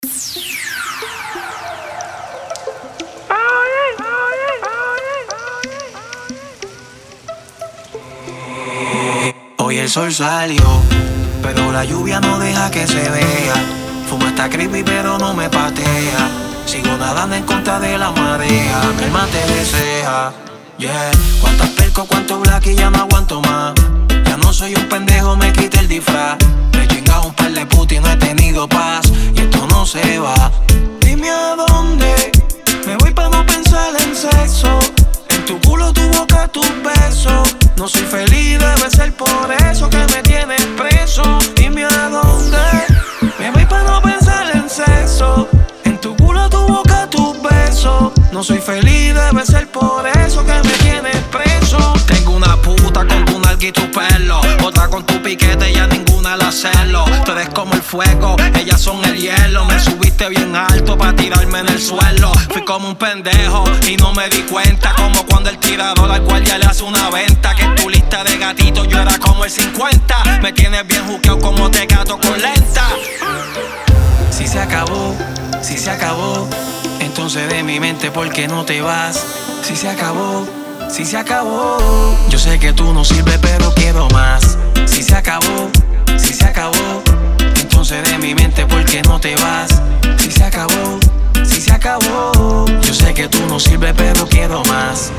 Hoy el sol salió, pero la lluvia no deja que se vea. Fuma está creepy pero no me patea. Sigo nadando en contra de la marea. Mi alma te desea, yeah. Cuántas perco, cuánto black y ya no aguanto más. Ya no soy un pendejo, me quité el disfraz. Me he chingado un par de putas y no he tenido paz. Y esto no se va. Dime a dónde me voy pa' no pensar en sexo. En tu culo, tu boca, tus besos. No soy feliz, debe ser por eso que me tienes preso. Dime a dónde me voy pa' no pensar en sexo. En tu culo, tu boca, tus besos. No soy feliz, debe ser por eso que me tienes preso. Tengo una puta con tu nalga y tu pelo, otra con tu piquete y a ninguna la celo. Tú eres como el fuego, ellas son el hielo. Me subiste bien alto pa' tirarme en el suelo. Fui como un pendejo y no me di cuenta. Como cuando el tirador al guardia le hace una venta. Que en tu lista de gatitos yo era como el 50. Me tienes bien juqueado como te gato con lenta. Si se acabó, si se acabó, entonces de mi mente ¿por qué no te vas? Si se acabó, si se acabó. Yo sé que tú no sirves pero quiero más. Si se acabó, si se acabó, entonces de mi mente ¿por qué no te vas? Si se acabó, si se acabó. Yo sé que tú no sirves pero quiero más.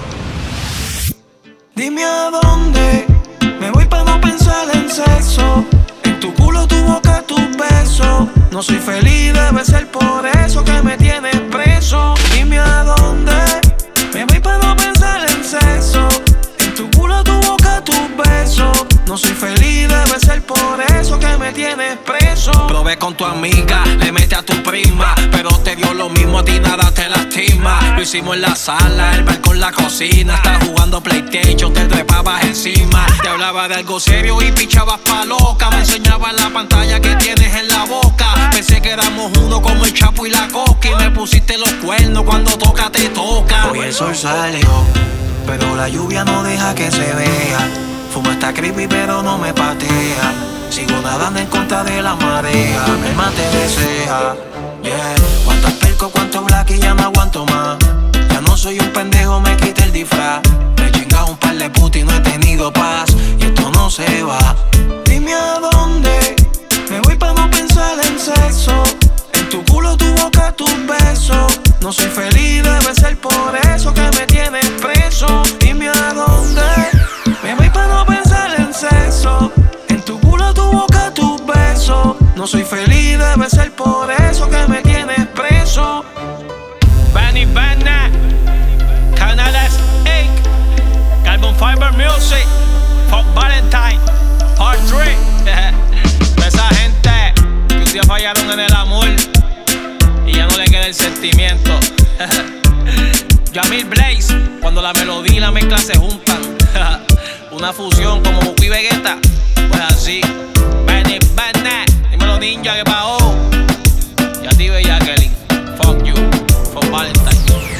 Dime a dónde me voy pa' no pensar en sexo. En tu culo, tu boca, tus besos. No soy feliz, debe ser por eso que me tienes preso. Dime a dónde me voy pa' no pensar en sexo. En tu culo, tu boca, tus besos. No soy feliz, debe ser por eso que me tienes preso. Probé con tu amiga, le metí a tu prima, pero te dio lo mismo, a ti nada te lastima. Lo hicimos en la sala, el balcón, la cocina. Estás jugando PlayStation, te trepabas encima. Te hablaba de algo serio y pichabas pa' loca. Me enseñabas la pantalla que tienes en la boca. Pensé que éramos uno como el Chapo y la Coca. Y me pusiste los cuernos, cuando toca te toca. Hoy el sol salió, pero la lluvia no deja que se vea. Fuma está creepy pero no me patea. Sigo nadando en contra de la marea. Mi alma te desea, yeah. Cuántas perco, cuánto black y ya no aguanto más. Ya no soy un pendejo, me quité el disfraz. Me he chingado un par de putas y no he tenido paz. Y esto no se va. Dime a dónde me voy pa' no pensar en sexo. En tu culo, tu boca, tus besos. No soy feliz, debe ser por eso que me tienes preso. Dime a dónde me voy pa' no pensar en sexo. En tu culo, tu boca, tus besos. No soy feliz, debe ser por eso que me tienes preso. Benny Bennett, Canales Inc., Carbon Fiber Music, Fuck Valentine, Part 3. Esa gente que un día fallaron en el amor y ya no le queda el sentimiento. Yamil Blaze, cuando la melodía y la mezcla se juntan. Una fusión como Goku y Vegeta. Pues así. Benny Bennett, dímelo ninja que pagó. Y a ti, Bella Kelly. Fuck you, fuck Valentine.